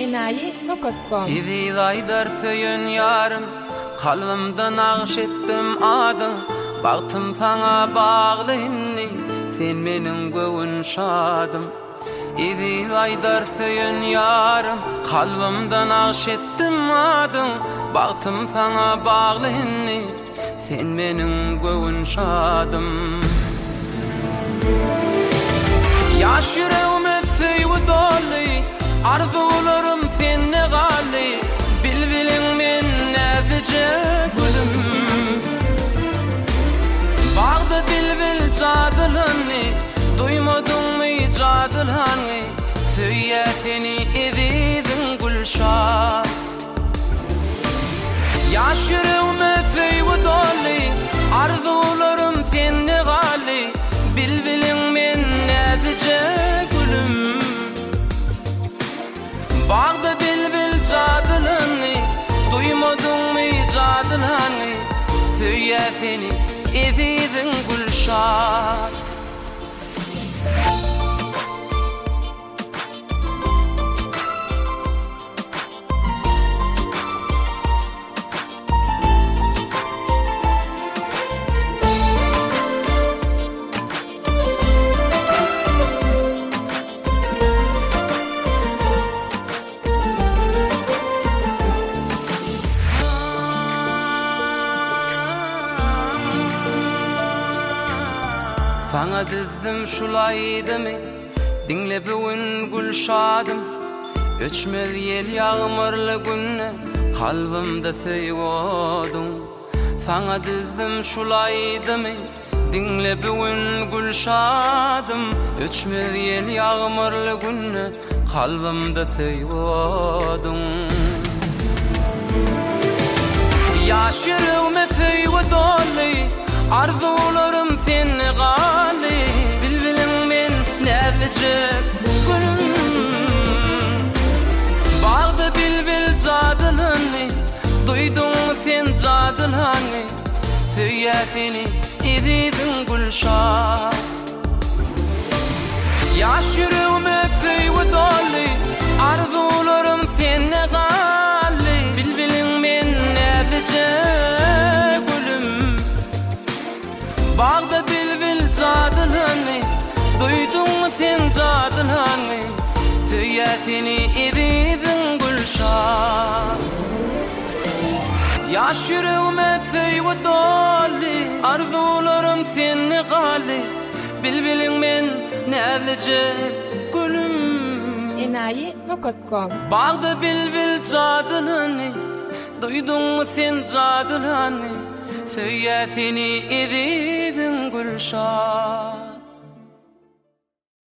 enayi.com İzi aydar söyün yarım, kalbimden ağış ettim adın. Baktım sana bağlı inni, sen menin göğün şadım. İzi aydar söyün yarım, kalbimden ağış ettim adın. Baktım sana bağlı inni, sen menin göğün şadım. Yaş yüreğime sıyvı dolu, arzularım senne gali. Bilbilin men nädece gülüm. Bağda bilbil cadılını, duymadın mı cadılını? Söyle seni evidin gülşah. Yaş yüreğime sıyvı dolu, arzularım senne gali. Bilbilin men nädece gülüm. Bağda bilbil cadılını, duymadın mı cadılını? Söyle seni evidin gülşat. Sana dizdim şulaydı mı? Dinle bugün gülşadım. Öçmez yel yağmurlu günne, kalbimde seviyordum. Sana dizdim şulaydı mı? Dinle bugün gülşadım. Öçmez yel yağmurlu günne, kalbimde seviyordum. Yaş yüreğime sıyvı dolu, arzularım seni gali. Bilbilin men nädece gülüm. Bağda bilbil cadılını, duydun mu sen cadılını? Söyle seni evidin gülşah. Yaş yüreğime sıyvı dolu, arzularım seni gali. Bilbilin men nädece gülüm. Bağda bilbil cadılını, duydun mu sen cadılını? Söyle seni evidin gülşah. Yaş yüreğime sıyvı dolu, arzularım seni gali. Bilbilin men nädece gülüm. enayi.com Bağda bilbil cadılını, duydun mu sen cadılını? Söyle seni evidin gülşah.